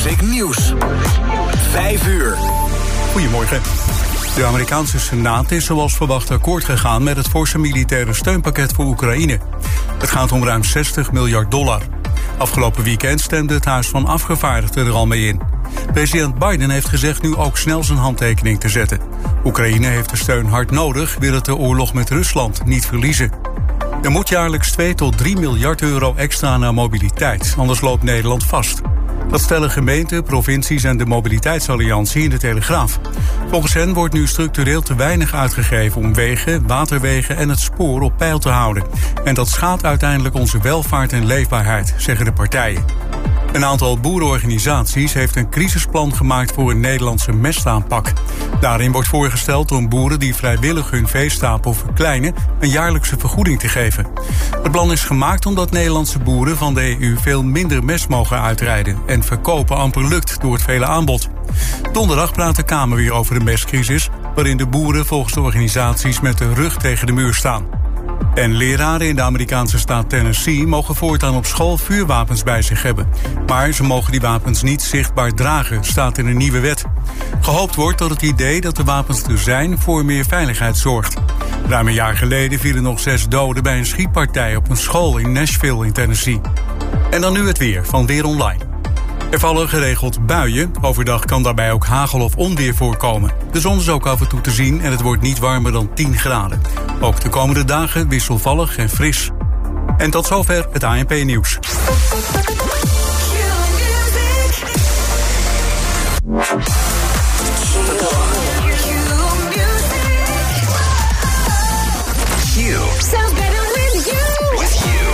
Music Nieuws. 5 uur. Goedemorgen. De Amerikaanse Senaat is zoals verwacht akkoord gegaan met het forse militaire steunpakket voor Oekraïne. Het gaat om ruim $60 miljard. Afgelopen weekend stemde het Huis van Afgevaardigden er al mee in. President Biden heeft gezegd nu ook snel zijn handtekening te zetten. Oekraïne heeft de steun hard nodig, wil het de oorlog met Rusland niet verliezen. Er moet jaarlijks 2 tot 3 miljard euro extra naar mobiliteit, anders loopt Nederland vast. Dat stellen gemeenten, provincies en de Mobiliteitsalliantie in de Telegraaf. Volgens hen wordt nu structureel te weinig uitgegeven om wegen, waterwegen en het spoor op peil te houden. En dat schaadt uiteindelijk onze welvaart en leefbaarheid, zeggen de partijen. Een aantal boerenorganisaties heeft een crisisplan gemaakt voor een Nederlandse mestaanpak. Daarin wordt voorgesteld om boeren die vrijwillig hun veestapel verkleinen een jaarlijkse vergoeding te geven. Het plan is gemaakt omdat Nederlandse boeren van de EU veel minder mest mogen uitrijden en verkopen amper lukt door het vele aanbod. Donderdag praat de Kamer weer over de mestcrisis, waarin de boeren volgens de organisaties met de rug tegen de muur staan. En leraren in de Amerikaanse staat Tennessee mogen voortaan op school vuurwapens bij zich hebben. Maar ze mogen die wapens niet zichtbaar dragen, staat in een nieuwe wet. Gehoopt wordt dat het idee dat de wapens er zijn voor meer veiligheid zorgt. Ruim een jaar geleden vielen nog 6 doden bij een schietpartij op een school in Nashville in Tennessee. En dan nu het weer van Weer Online. Er vallen geregeld buien. Overdag kan daarbij ook hagel of onweer voorkomen. De zon is ook af en toe te zien en het wordt niet warmer dan 10 graden. Ook de komende dagen wisselvallig en fris. En tot zover het ANP-nieuws. Sounds better with you. With you.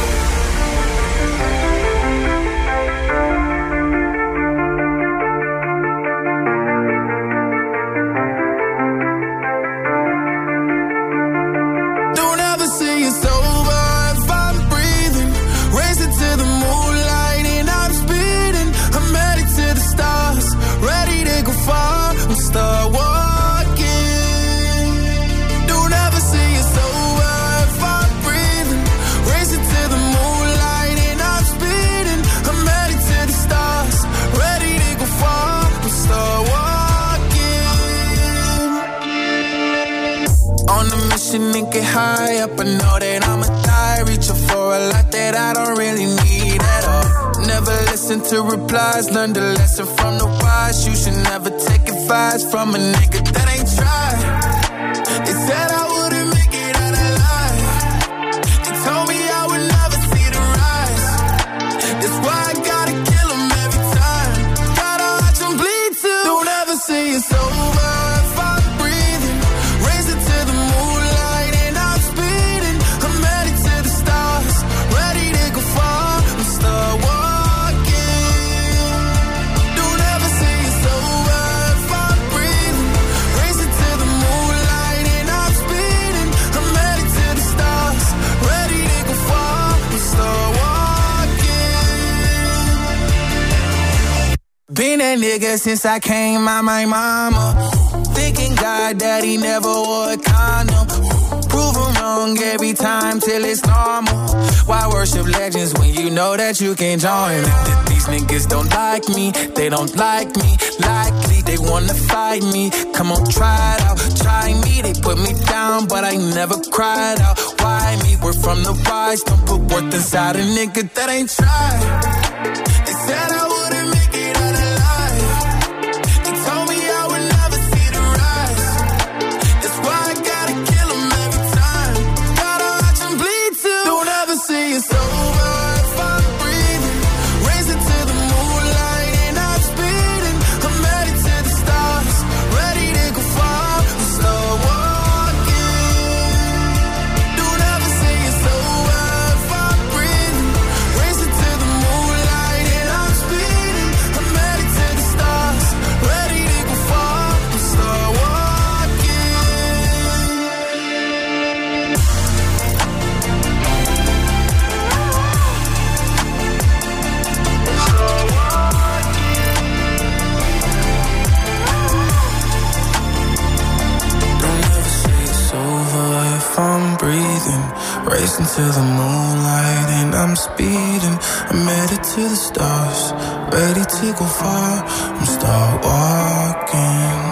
Don't ever say it's over if I'm breathing. Racing to the moonlight and I'm speeding. I'm headed to the stars, ready to go far. I'm start walking. Don't ever say it's over if I'm breathing. Racing to the moonlight and I'm speeding. I'm headed to the stars, ready to go far. I'm start walking. On a mission and get high up, I know that I'ma die. Reaching for a lot that I don't really need at all. Never listen to replies, learn the lesson from the wise. You should never take advice from a nigga that ain't tried. They said I wouldn't make it out alive. They told me I would never see the rise. That's why I gotta kill 'em every time. Gotta watch 'em bleed too. Don't ever say it's over if I'm breathing. Racing to the moonlight and I'm speeding. I'm headed to the stars, ready to go far. I'm start walking. Don't ever say it's over if I'm breathing. Racing to the moonlight and I'm speeding. I'm headed to the stars, ready to go far. I'm start walking. Been that nigga since I came out my mama. Thinking God that he never wore a condom. Prove him wrong every time till it's normal. Why worship legends when you know that you can join? These niggas don't like me, they don't like me. Likely they wanna fight me. Come on, try it out, try me. They put me down, but I never cried out. Why me? We're from the rise. Don't put worth inside a nigga that ain't tried. They said I wouldn't make it out alive. They told me I would never see the rise. That's why I gotta kill 'em every time. Gotta watch 'em bleed too. Don't ever say it's over if I'm breathing. Racing to the moonlight and I'm speeding. I'm headed to the stars, ready to go far. I'm start walking. Don't ever say it's over if I'm breathing. Racing to the moonlight and I'm speeding. I'm headed to the stars, ready to go far. I'm start walking. Don't ever say it's over if I'm breathing. Racing to the moonlight and I'm speeding. I'm headed to the stars, ready ready to go far, I'm start walking.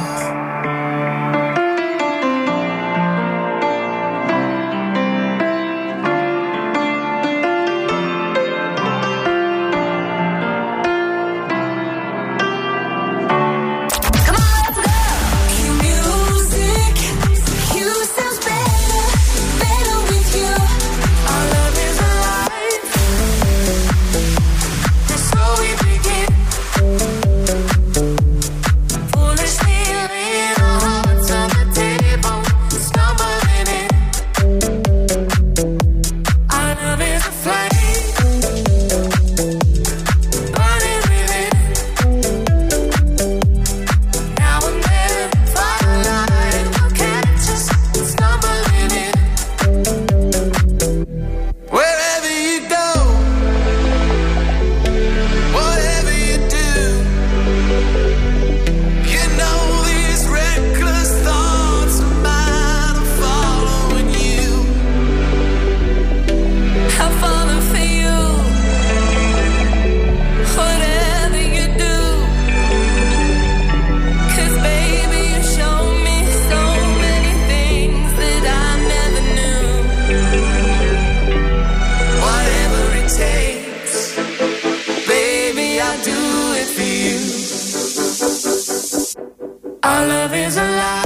Our love is alive.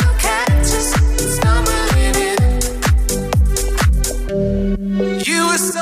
You were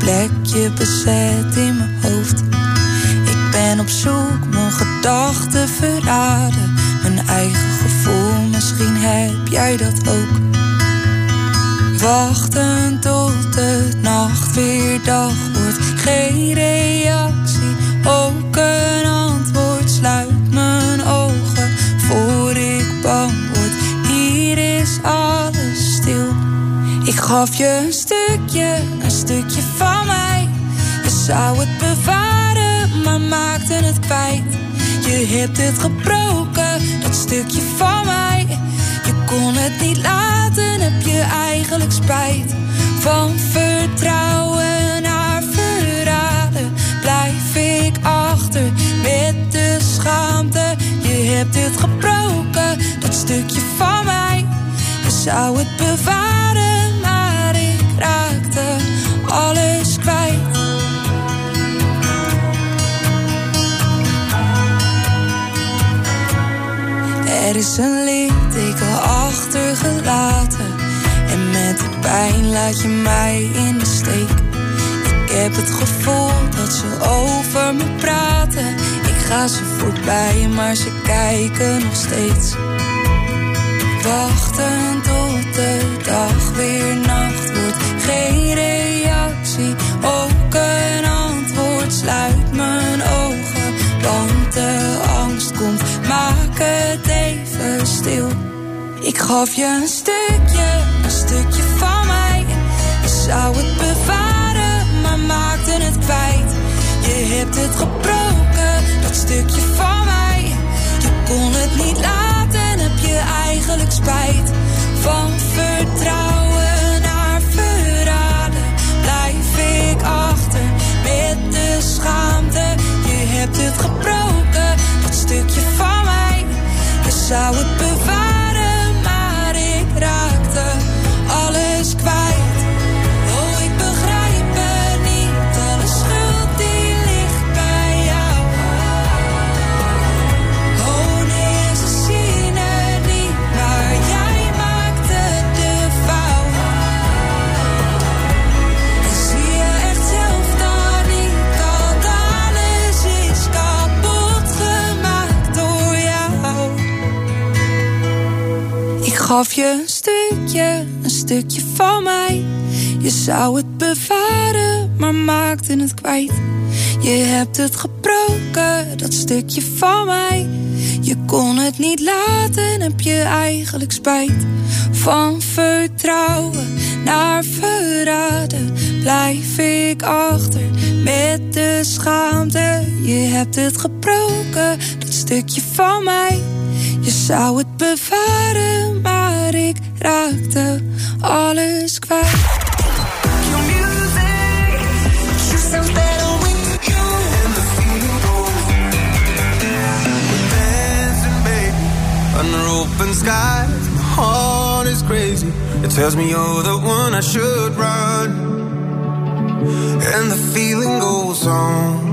plekje bezet in mijn hoofd. Ik ben op zoek, mijn gedachten verraden. Mijn eigen gevoel, misschien heb jij dat ook. Wachten tot de nacht weer dag wordt. Geen reactie, ook een antwoord. Sluit mijn ogen voor ik bang word. Hier is alles stil. Ik gaf je een stukje van mij. Je zou het bewaren, maar maakte het kwijt. Je hebt het gebroken, dat stukje van mij. Je kon het niet laten, heb je eigenlijk spijt. Van vertrouwen naar verraden blijf ik achter met de schaamte. Je hebt het gebroken, dat stukje van mij. Je zou het bewaren, maar ik raakte alles kwijt. Er is een litteken achtergelaten. En met de pijn laat je mij in de steek. Ik heb het gevoel dat ze over me praten. Ik ga ze voorbij, maar ze kijken nog steeds. Wachten tot de dag weer nacht wordt. Geen reactie, ook een antwoord. Sluit mijn ogen, want de angst komt. Maak het even stil. Ik gaf je een stukje van mij. Je zou het bewaren, maar maakte het kwijt. Je hebt het gebroken, dat stukje van mij. Je kon het niet laten, heb je eigenlijk spijt. Van vertrouwen naar verraden blijf ik achter met de schaamte. Je hebt het gebroken, dat stukje van mij. Je zou het bewaren, maar ik raakte alles kwijt. Oh, ik begrijp het niet, alle schuld die ligt bij jou. Oh nee, ze zien het niet, maar jij maakte de fout. En zie je echt zelf dan niet, dat alles is kapot gemaakt door jou. Ik gaf je een stukje van mij. Je zou het bewaren, maar maakte het kwijt. Je hebt het gebroken, dat stukje van mij. Je kon het niet laten, heb je eigenlijk spijt. Van vertrouwen naar verraden blijf ik achter met de schaamte. Je hebt het gebroken, dat stukje van mij. Je zou het bewaren, maar ik raakte alles kwijt. Your music, she sounds better when you and the feeling goes. We're dancing, baby, under open skies. My heart is crazy. It tells me you're the one I should run. And the feeling goes on.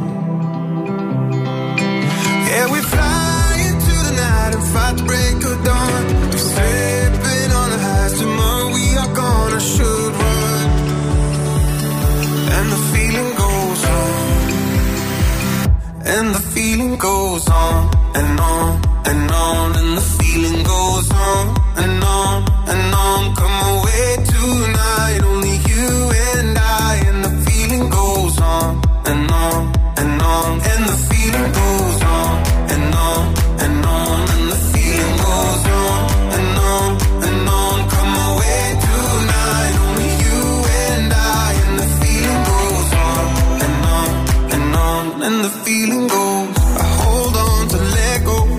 Yeah, we fly into the night and fight the break of dawn. We're slipping on the highs. Tomorrow we are gonna should run. And the feeling goes on. And the feeling goes on and on and on. And the feeling goes on and on and on. Come away tonight, only you and I. And the feeling goes on and on and on. And the feeling goes on and on and on. And the feeling goes on and on and on. Come away tonight, only you and I. And the feeling goes on and on and on. And the feeling goes. I hold on to let go.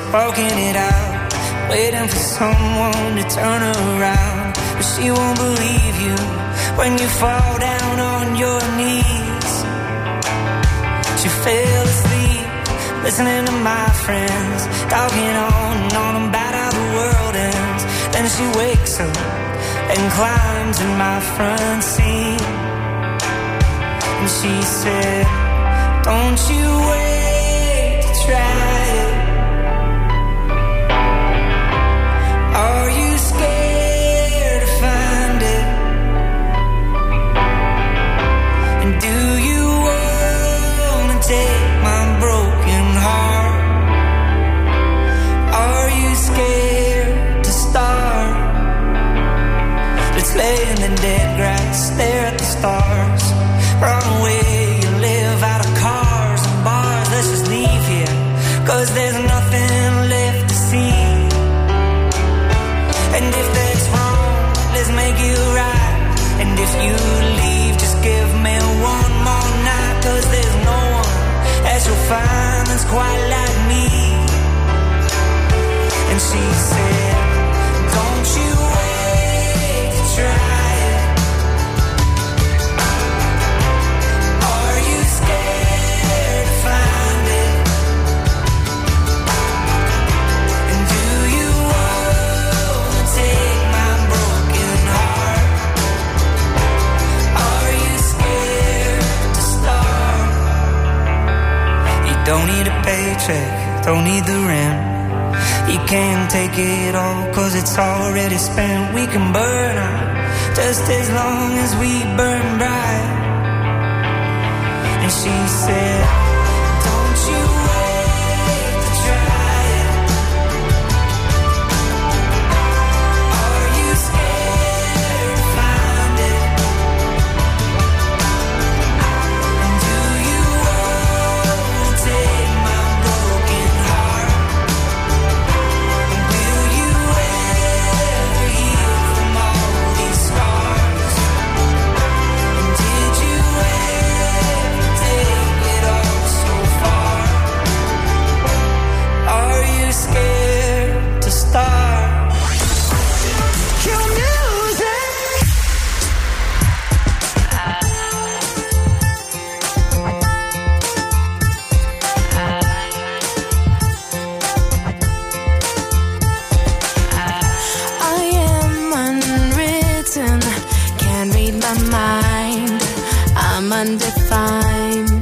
walking it out, waiting for someone to turn her around. But she won't believe you when you fall down on your knees. She fell asleep, listening to my friends, talking on about how the world ends. Then she wakes up and climbs in my front seat. And she said, don't you wait to try it. Are you scared to find it? And do you want to take my broken heart? Are you scared to start? Let's lay in the dead grass, stare at the stars, run away, live out of cars and bars. Let's just leave here, 'cause there's nothing left to see. And if that's wrong, let's make it right. And if you leave, just give me one more night, 'cause there's no one else you'll find that's quite like me. And she said, don't you wait to try it. Are you scared to find it? And do you want to take my broken heart? Are you scared to start? You don't need a paycheck, don't need the rent. You can't take it all, 'cause it's already spent. We can burn out just as long as we burn bright. And she said, don't you wait to try it. Are you scared to find it? And do you want to take my broken heart? And will you ever heal from all these scars? And did you ever take it all so far? Are you scared to start? Cue music. I am unwritten, can't read my mind. I'm undefined.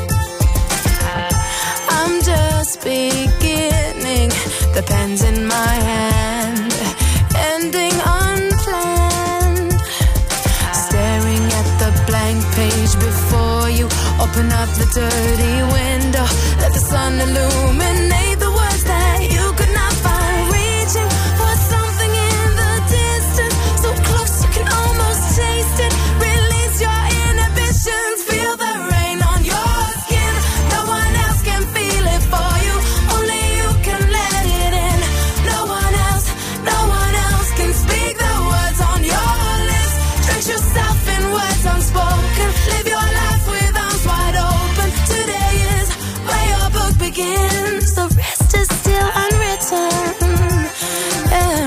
I'm just beginning, the pen's in my hand, ending unplanned. Staring at the blank page before you, open up the dirty window, let the sun illuminate the words that you could not find. Reaching for something in the distance, so close you can almost taste it. Release your inhibitions, feel the rain on your skin. No one else can feel it for you, only you can let it in. No one else can speak the words on your lips. Drench yourself in words unspoken, live your life with arms wide open. Today is where your book begins, the rest is still unwritten. Yeah.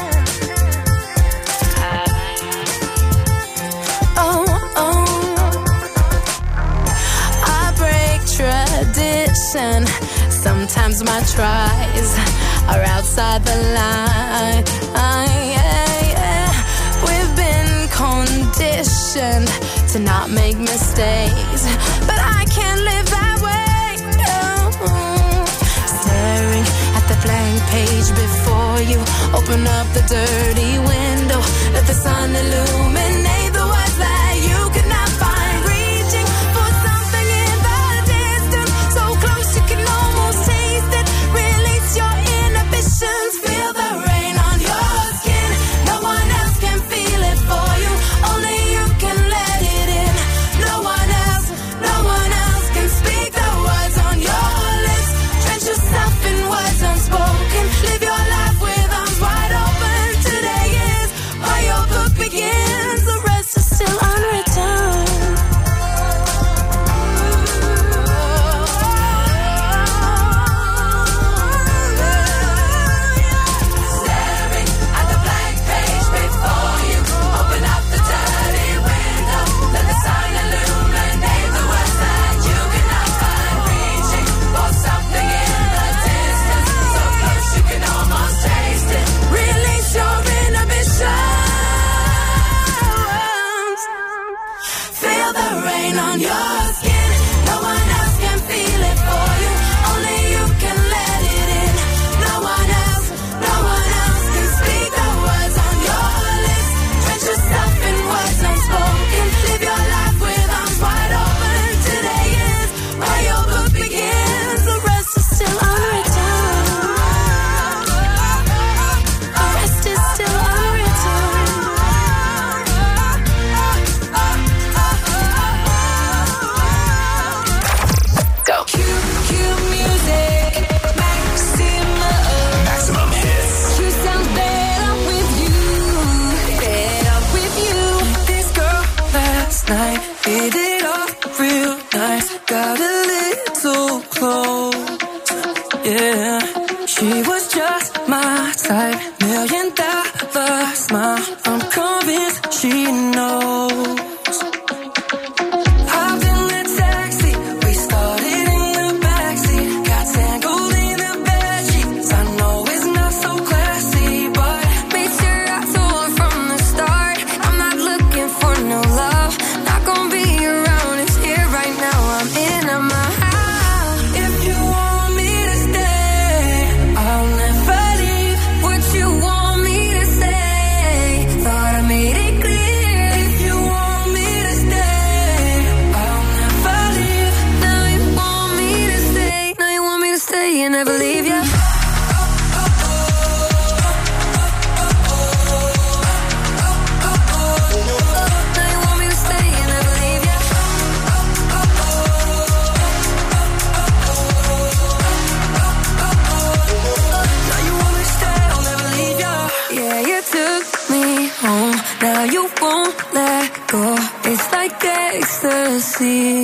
Oh, oh. I break tradition. Sometimes my tries are outside the line. We've been conditioned to not make mistakes, but I can't live that way. Oh. Staring at the blank page before you, open up the dirty window, let the sun illuminate the words that you could not find. Reaching for something in the distance, so close you can almost taste it. Release your inhibitions, feel the rain on your skin. No one else can feel it for you, only you can let it in. No one else can speak the words on your lips. Drench yourself in words unspoken, live your life with arms wide open. Today is where your book begins, the rest just my type. $1,000,000 smile. I'm convinced she knows. Hopped in the taxi, we started in the backseat. Got tangled in the bedsheets. I know it's not so classy, but made sure I told her from the start, I'm not looking for no love. Not gonna be around, it's here right now. I'm in my house. If you want me to stay, I'll never leave. What you want me to say, thought I made it clear. If you want me to stay, I'll never leave. Now you want me to stay. Now you want me to stay and never leave ya. Now you want me to stay and never leave ya. Now you want me to stay, I'll never leave ya. Yeah, you took me home. Now you won't let go. It's like ecstasy.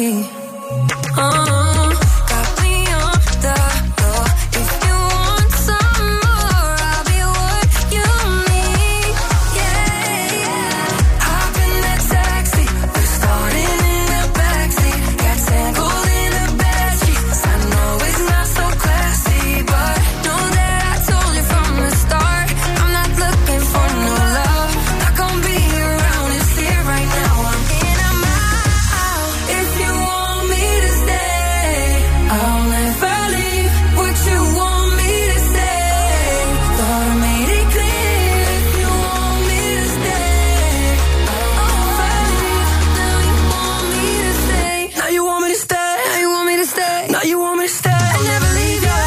Got me on the floor. If you want some more, I'll be what you need. Yeah, yeah. Hop in that taxi, we started in the backseat. Got tangled in the bedsheets. I know it's not so classy, but know that I told you from the start, I'm not looking for no love. Not gonna be around, it's here right now. I'm in and I'm out. If you want me to stay, I'll never leave. What you want me to say, thought I made it clear. If you want me to stay, I'll never leave. Now you want me to stay. Now you want me to stay. Now you want me to stay. Now you want me to stay. I'll never leave ya.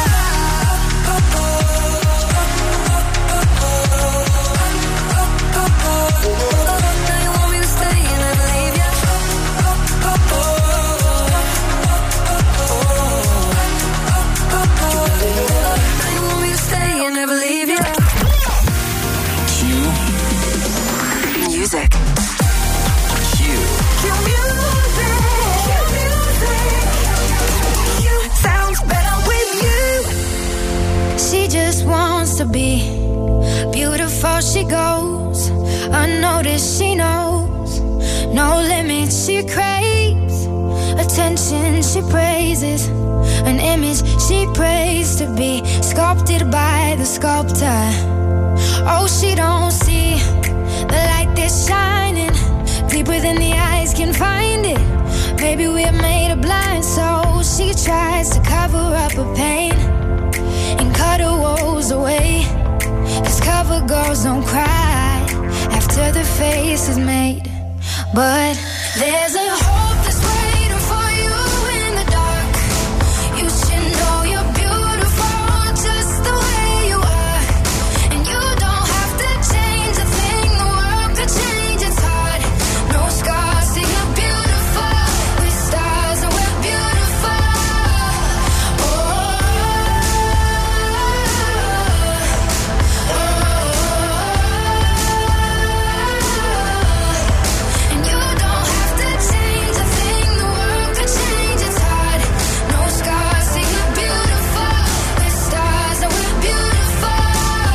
Now you want me to stay and never leave ya. Now you want me to stay and never leave ya. Music. Sounds better with you. She just wants to be beautiful. She goes unnoticed. She knows no limits. She craves attention. She praises an image she prays to be sculpted by the sculptor. Oh, she don't see the light that's shining deeper than the eyes can find it. Maybe we're made of blind, so she tries to cover up her pain and cut her woes away. 'Cause cover girls don't cry after the face is made. But there's a hope that's waiting for you in the dark. You should know you're beautiful just the way you are. And you don't have to change a thing, the world could change its heart. No scars, see you're beautiful. With stars and we're beautiful. And you don't have to change a thing, the world could change its heart. No scars, see you're beautiful. With stars and we're beautiful.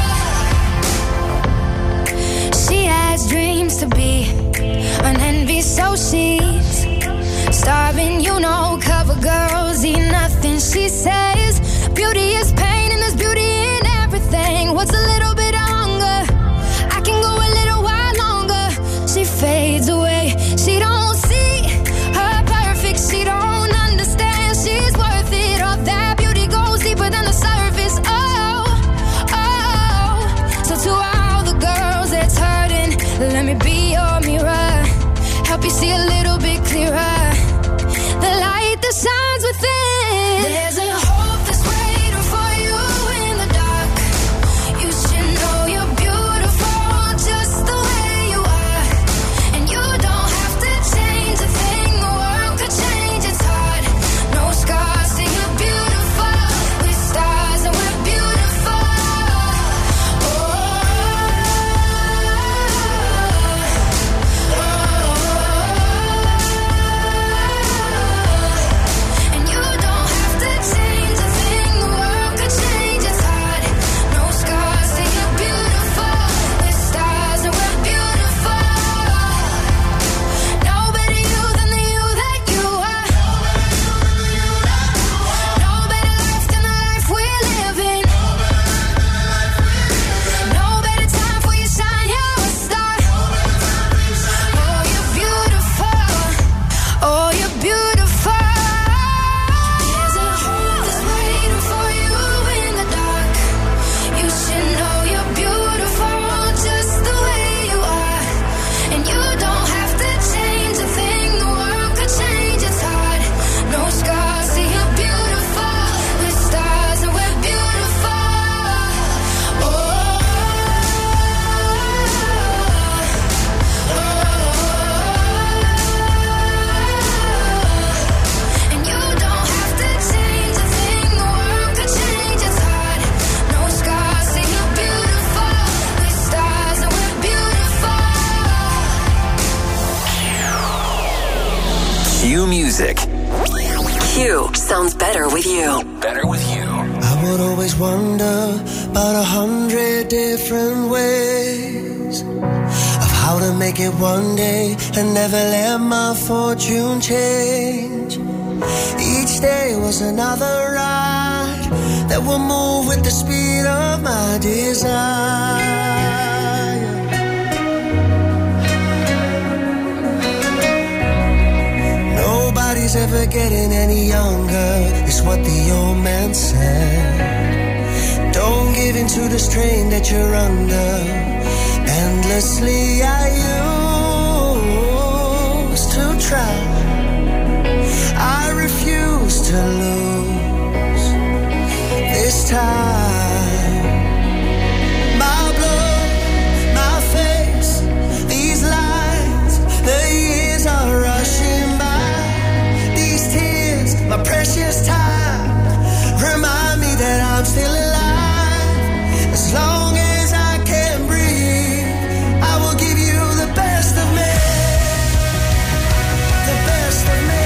She has dreams to be an envy, so she's starving. You know, cover girls eat nothing. She says beauty is pain and there's beauty in everything. What's a little bit of hunger? I can go a little while longer. She fades away. She don't see her perfect. She don't understand she's worth it. All that beauty goes deeper than the surface. Oh, oh. So to all the girls that's hurting, let me be your mirror. Help you see a little bit clearer. The light that shines within. There's a hope that's waiting for you in the dark. You should know you're beautiful just the way you are. And you don't have to change a thing, the world could change its heart. No scars, see you're beautiful. With stars and we're beautiful. And you don't have to change music. Q sounds better with you. Better with you. I would always wonder about 100 different ways of how to make it one day and never let my fortune change. Each day was another ride that will move with the speed of my desire. Nobody's ever getting any younger, is what the old man said. Don't give in to the strain that you're under. Endlessly I used to try. I refuse to lose this time. My blood, my face, these lines, the years are rushing by. These tears, my precious time, remind me that I'm still alive. As long as I can breathe, I will give you the best of me. The best of me.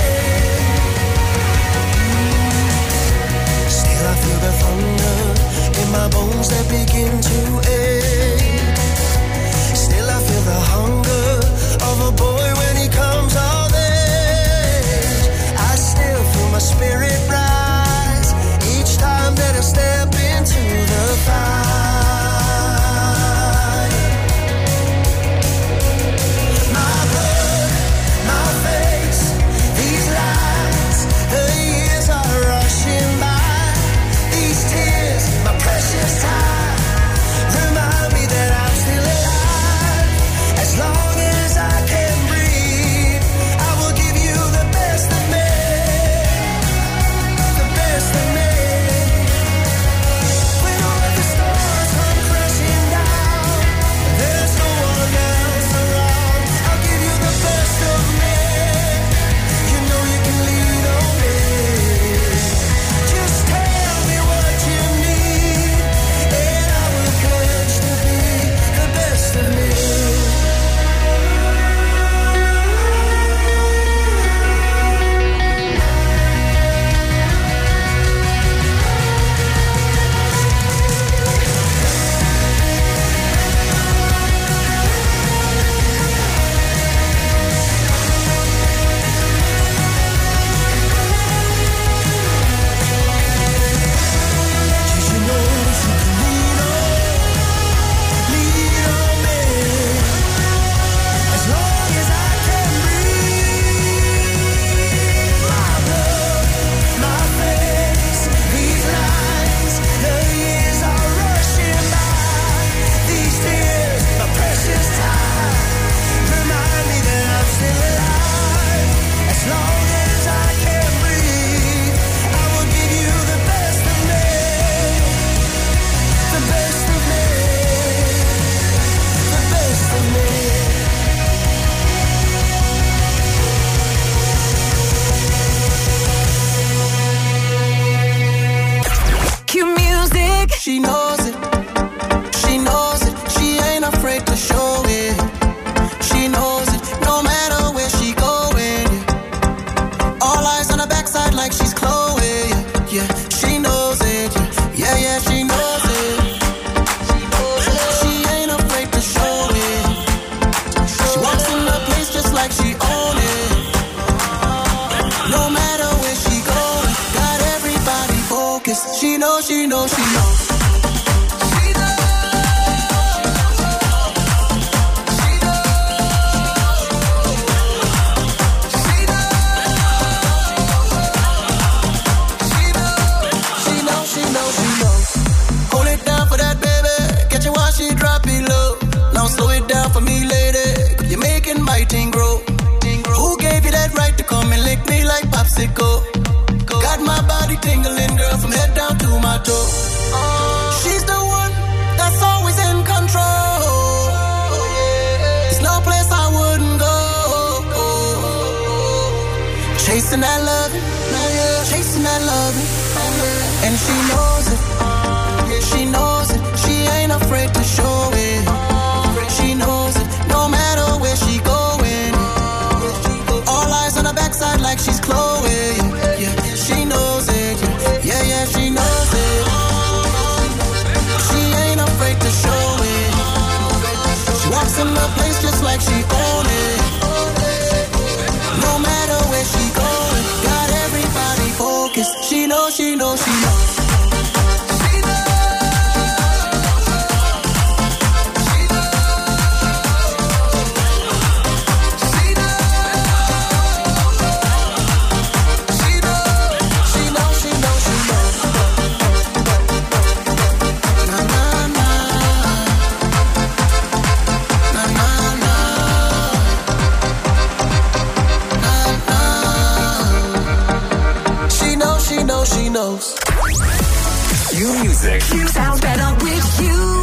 Still I feel the thunder in my bones that begin to ache. Still I feel the hunger of a boy when he comes of age. I still feel my spirit rise each time that I step into the fire. My blood, my face, these lines, the years are rushing by. These tears, my precious time, remind me that I'm still alive. As long as I can breathe, I will give you the best of me. The best of me. When all of the stars come crashing down, there's no one else around. I'll give you the best of me. You know you can lean on me. Just tell me what you need, and I will pledge to be the best of me. Did you know that you can lean on me? As long as I can breathe. My blood, my face, these lines, the years are rushing by. These tears, my precious time, remind me that I'm still alive. As long as I can breathe, I will give you the best of me. The best of me. The best of me. Q music. She knows it. She knows it. She ain't afraid to show it. She knows it. No matter where she going. All eyes on her backside like she's Chloe. Yeah, she knows it. Yeah, yeah, she knows it. She ain't afraid to show it. She walks in the place just like she own it. No matter where she going, got everybody focused. She knows, she knows, she knows. She knows, she knows, she knows. Hold it down for that baby. Catch it while she drop it low. Now slow it down for me, lady. You're making my thing grow. Who gave you that right to come and lick me like popsicle? Got my body tingling, girl, from head down to my toe. She's the one that's always in control. There's no place I wouldn't go. Chasing that loving, chasing that loving. And she knows it. She knows it. She ain't afraid to show it. She knows it. No matter where she going. All eyes on her backside like she's Chloe. music. Q sounds better with you.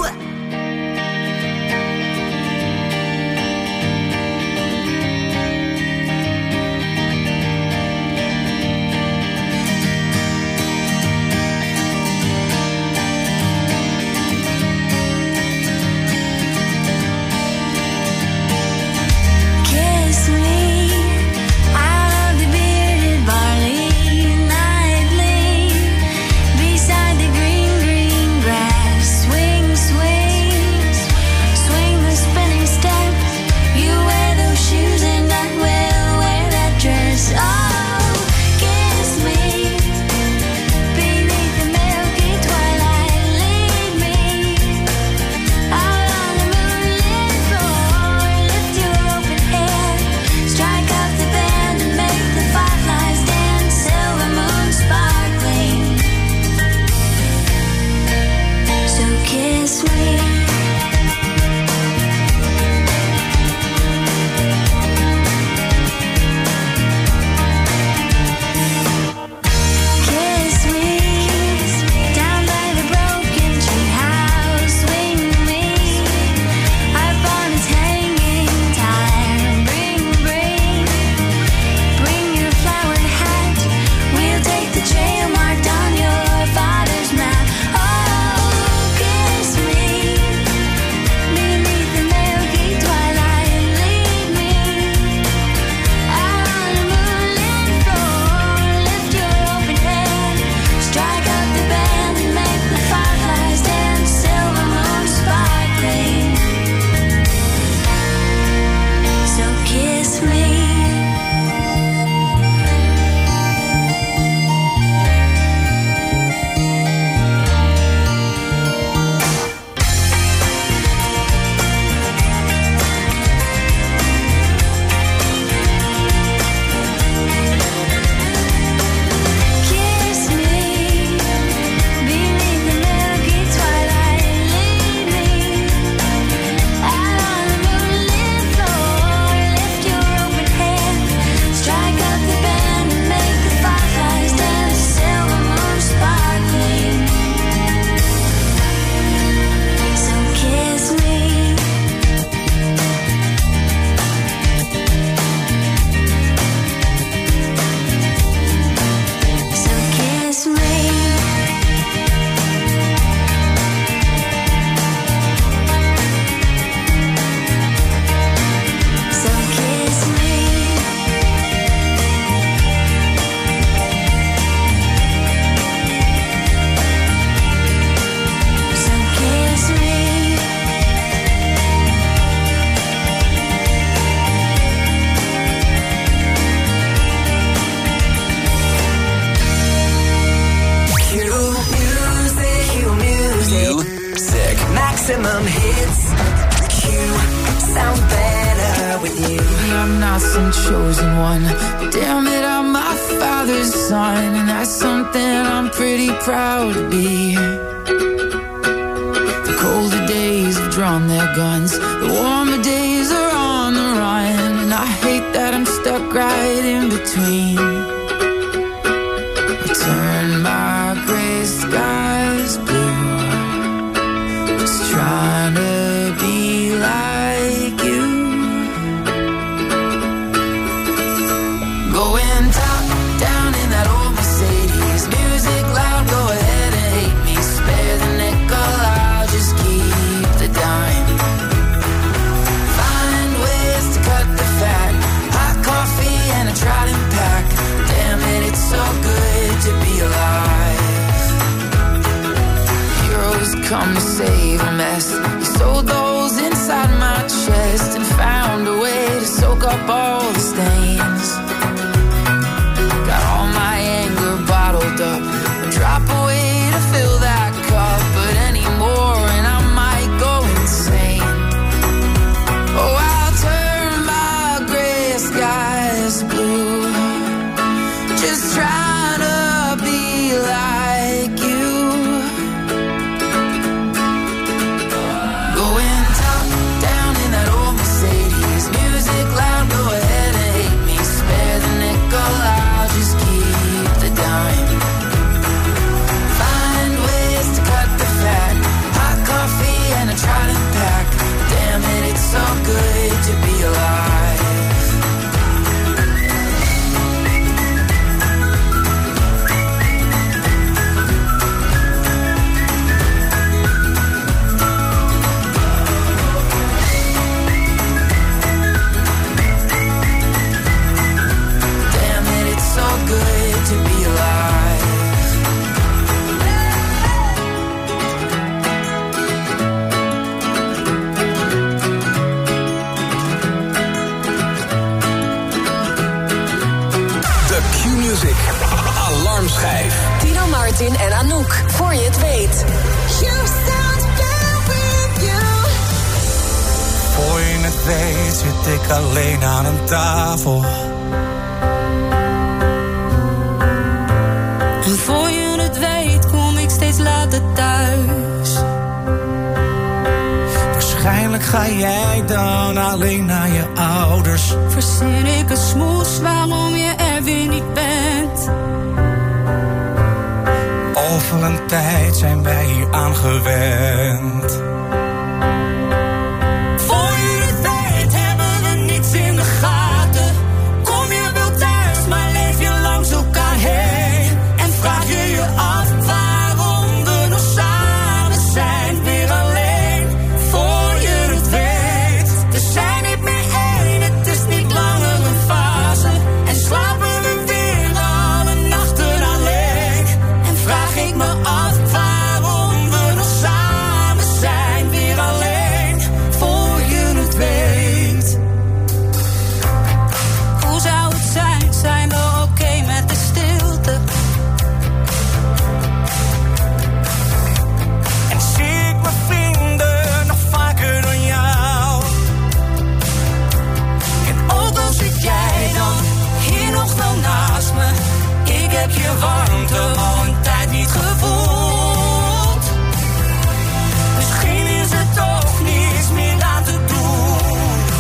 Maximum hits. Q sound better with you. I'm not some chosen one, but damn it, I'm my father's son, and that's something I'm pretty proud to be. The colder days have drawn their guns, the warmer days are on the run, and I hate that I'm stuck right in between. I turn my gray skies blue, just trying to be like you. Going top down in that old Mercedes, music loud, go ahead and hate me. Spare the nickel, I'll just keep the dime. Find ways to cut the fat, hot coffee and a trident pack. Damn it, it's so good to be alive. Martin en Anouk. Voor je het weet. You sound better with you. Voor je het weet zit ik alleen aan een tafel. En voor je het weet kom ik steeds later thuis. Waarschijnlijk ga jij dan alleen naar je ouders. Verzin ik een smoes waarom je er weer niet bent. Over een tijd zijn wij hier aan gewend. Voor je het weet hebben we niets in de gaten. Kom je wel thuis, maar leef je langs elkaar heen. En vraag je je af waarom we nog samen zijn, weer alleen. Voor je het weet, we zijn niet meer één, het is niet langer een fase. En slapen we weer alle nachten alleen. En vraag ik me af waarom we nog samen zijn, weer alleen. Voor je het weet. Hoe zou het zijn, zijn we oké met de stilte? En zie ik mijn vrienden nog vaker dan jou. En ook al zit jij dan hier nog wel naast me, ik heb je warmte al een tijd niet gevoeld. Misschien is het toch niets meer aan te doen.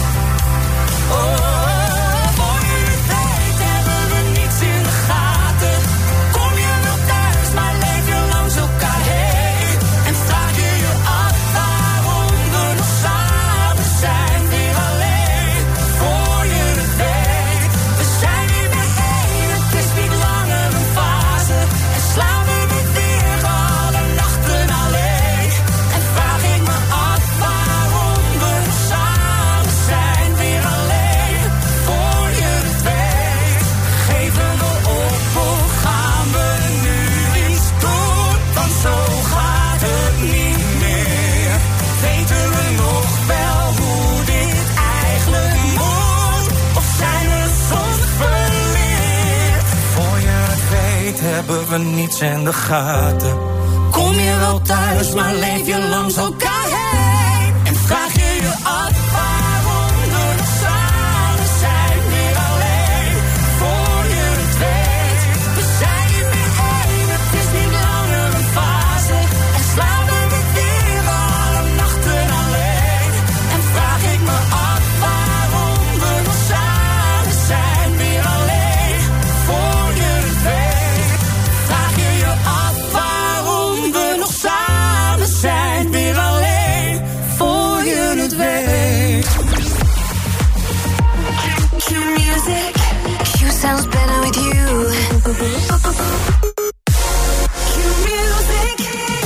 Voor je het weet hebben we niets in de gaten. Kom je wel thuis, maar leef je langs elkaar heen. En vraag je je af waarom we nog samen zijn, weer alleen. Voor je het weet, we zijn niet meer één, het is niet langer een fase. En slapen we weer alle nachten alleen. En vraag ik me af waarom we nog samen zijn, weer alleen. Voor je het weet, geven we op of gaan we nu iets doen? Want zo gaat het niet meer. Weten we nog wel hoe dit eigenlijk moet? Of zijn we soms verleerd? Voor je het weet hebben we niets in de gaten. Kom je wel thuis, maar leef je langs elkaar heen. En vraag je je af waarom we nog samen zijn, weer alleen. Voor je het weet, we zijn niet meer één, het is niet langer een fase. En slapen we weer alle nachten alleen. En vraag ik me af waarom we nog samen zijn, weer alleen. Voor je het weet, vraag je je af waarom we nog samen zijn, weer alleen. Voor je het weet. Q music. Q sounds better with you. Q music.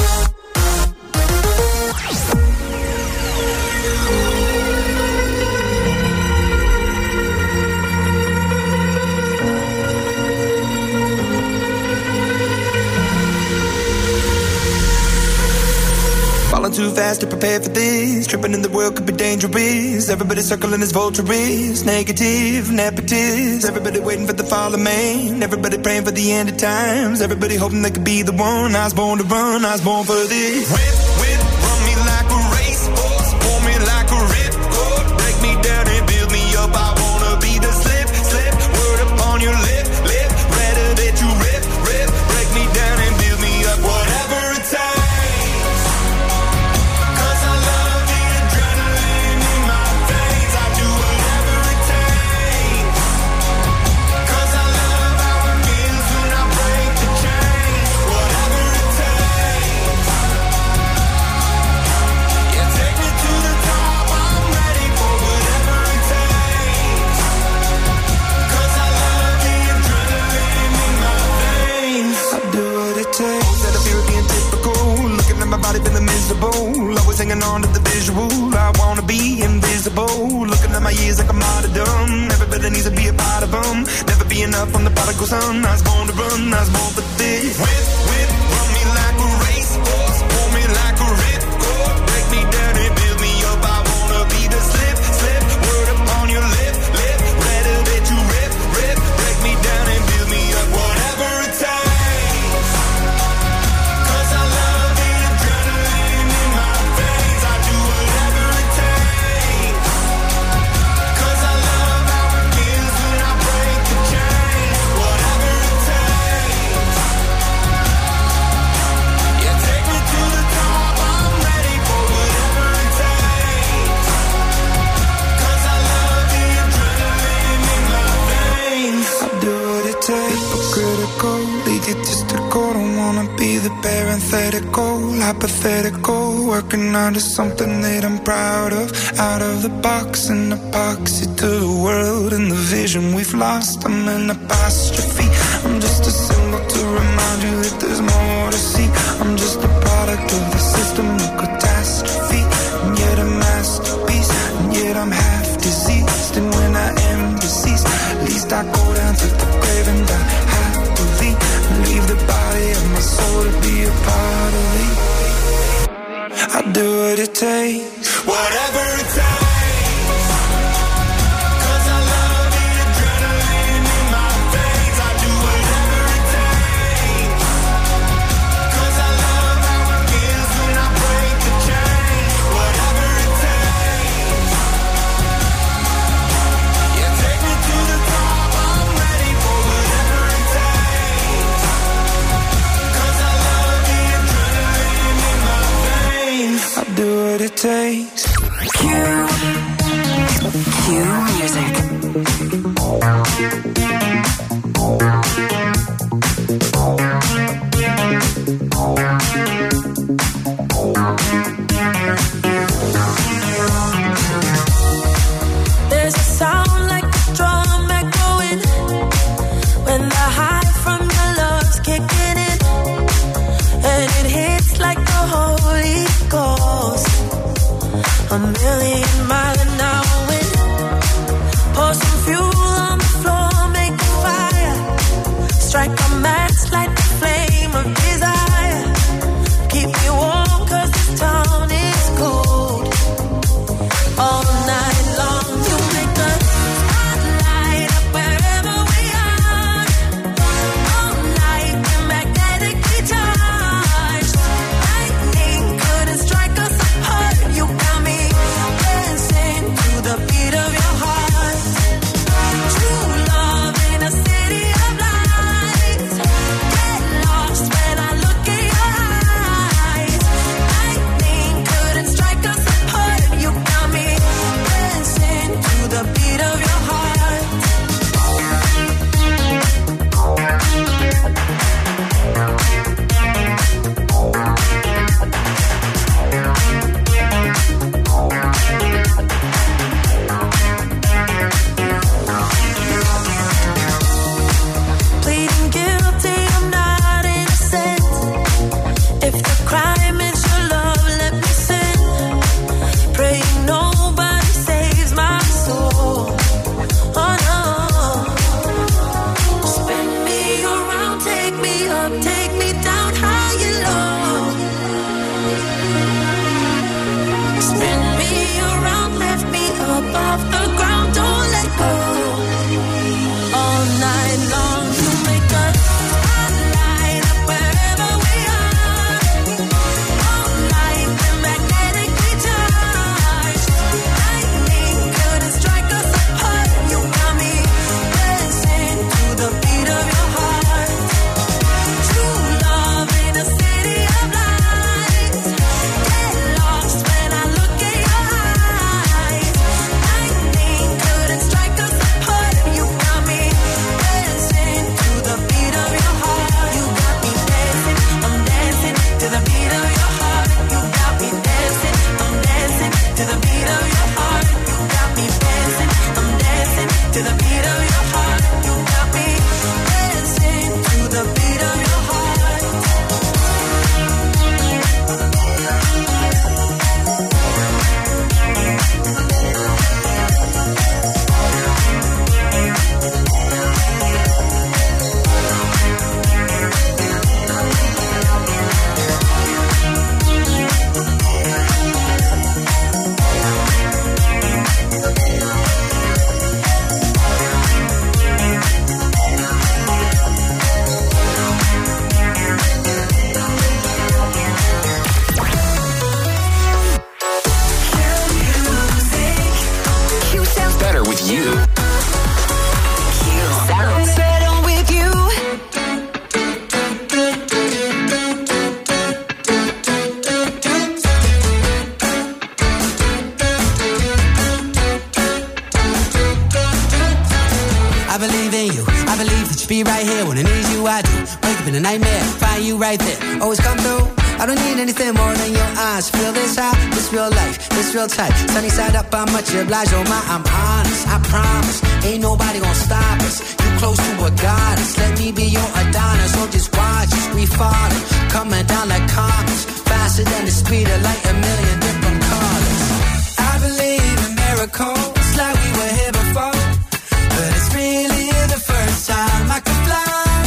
Falling too fast to prepare for this. Tripping in the world could be dangerous. Everybody circling as vultures. Negative, nepotist. Everybody waiting for the fall of man. Everybody praying for the end of times. Everybody hoping they could be the one. I was born to run, I was born for this. Whip, whip, run me like a racehorse. Pull me like a ripcord. Break me down and build me up. I wanna be the slip, slip. Word upon your lip, lip. Rather that you rip, rip. Break me down and build me up. Whatever it takes. Always hanging on to the visual. I wanna be invisible. Looking at my years like I'm out of dumb. Everybody needs to be a part of them. Never be enough on the prodigal son. I was born to run, I was born for this. Whip, whip, run me like a racehorse. Pull me like a ripcord. Break me down and build me up. I wanna be the slip, slip. Word upon your lip, lip. Rather that you rip, rip. Break me down and build me up. Whatever it takes. hypothetical, working onto something that I'm proud of. Out of the box, an epoxy to the world and the vision we've lost. I'm an apostrophe. I'm just a symbol to remind you that there's more to see. I'm just a product of the system of catastrophe, and yet a masterpiece, and yet I'm half diseased. And when I am deceased, at least I go down to the grave and die happily, and leave the body of my soul to be a part of me. I'll do what it takes, whatever it takes. Do what it takes. Cue music. There's a sound like a drum echoing when the high from your love's kicking in, and it hits like the Holy Ghost. A million mile an hour wind. Pour some fuel on the floor, make a fire. Strike a match, light the flame of desire. Keep me warm 'cause this town is cold. All night long you make the spotlight up wherever we are. All night we're magnetically charged. Lightning couldn't strike us apart. You got me dancing to the beat of your heart. True love in a city of lights. Get lost when I look in your eyes. Lightning couldn't strike us apart. You got me dancing to the beat of your heart. Pleading guilty, I'm not innocent. If the crime is your love, let me sin. Praying nobody saves my soul. Oh no. Spin me around, take me up, take me down high and low. Spin me around, lift me up off the ground, don't let go. All night long you make the spotlight up wherever we are. All night we're magnetically charged. Lightning couldn't strike us apart. You got me dancing to the beat of your heart. True love in a city of lights. Get lost when I look in your eyes. Lightning couldn't strike us apart. You got me dancing to the beat of your heart. You got me dancing, I'm dancing to the beat of your heart. You got me dancing, I'm dancing to the beat of your heart. You got me dancing, I'm dancing to the beat of your heart. You got me dancing to the beat of your heart. Better with you. Sounds better with you. I believe in you. I believe that you be right here when I need you. I do. Wake up in a nightmare, find you right there. Always come through. I don't need anything more than your eyes. Feel this high, this real life, this real tight. Sunny side up, I'm much obliged. Oh my, I'm honest, I promise. Ain't nobody gonna stop us. You close to a goddess. Let me be your Adonis. So just watch us, we falling. Coming down like comets. Faster than the speed of light, a million different colors. I believe in miracles, like we were here before. But it's really the first time I can fly.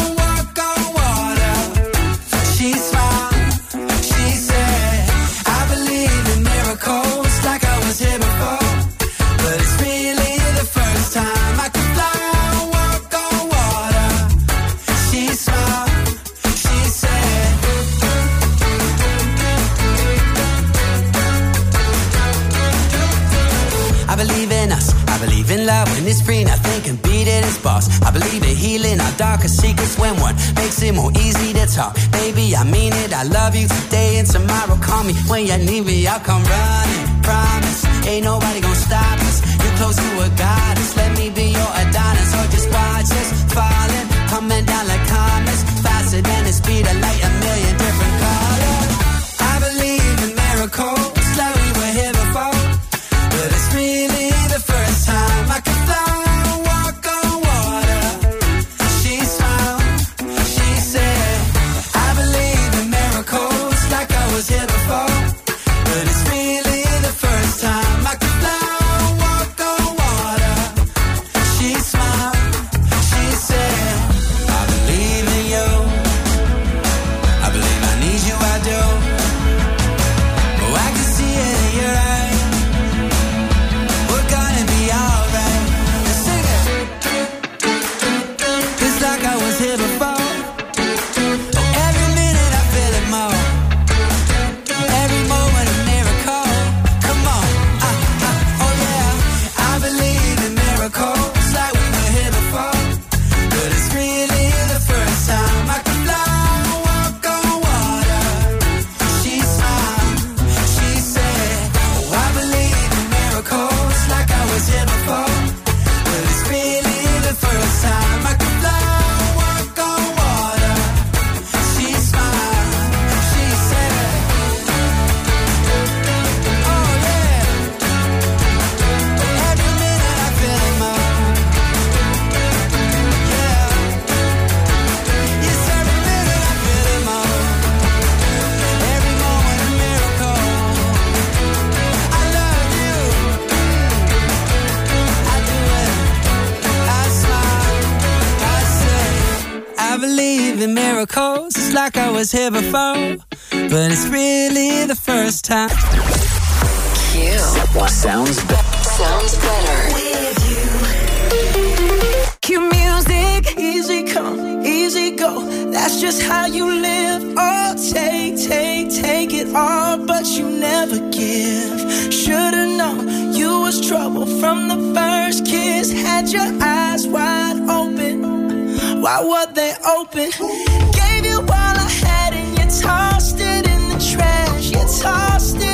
Love when it's free, nothing can beat it, it's boss. I believe in healing our darkest secrets when one makes it more easy to talk. Baby, I mean it, I love you today and tomorrow. Call me when you need me, I'll come running. Promise, ain't nobody gonna stop us. You're close to a goddess, let me be your Adonis. Or just watch us falling, coming down like comets. Faster than the speed of light, a million different colors. I believe in miracles, like we were here before. But it's really the first time I can fly, walk on water. She smiled, she said, I believe in miracles, like I was here before. But it's really the first time I can fly, walk on water. She smiled, she said, I believe in you. I believe I need you, I do. Oh, I can see it in your eyes. It's like I was here before, but it's really the first time. Q sounds better with you. Q music, easy come, easy go. That's just how you live. Oh, take it all, but you never give. Should've known you was trouble from the first kiss. Had your eyes wide open. Why were they open? Gave you all I had and you tossed it in the trash. You tossed it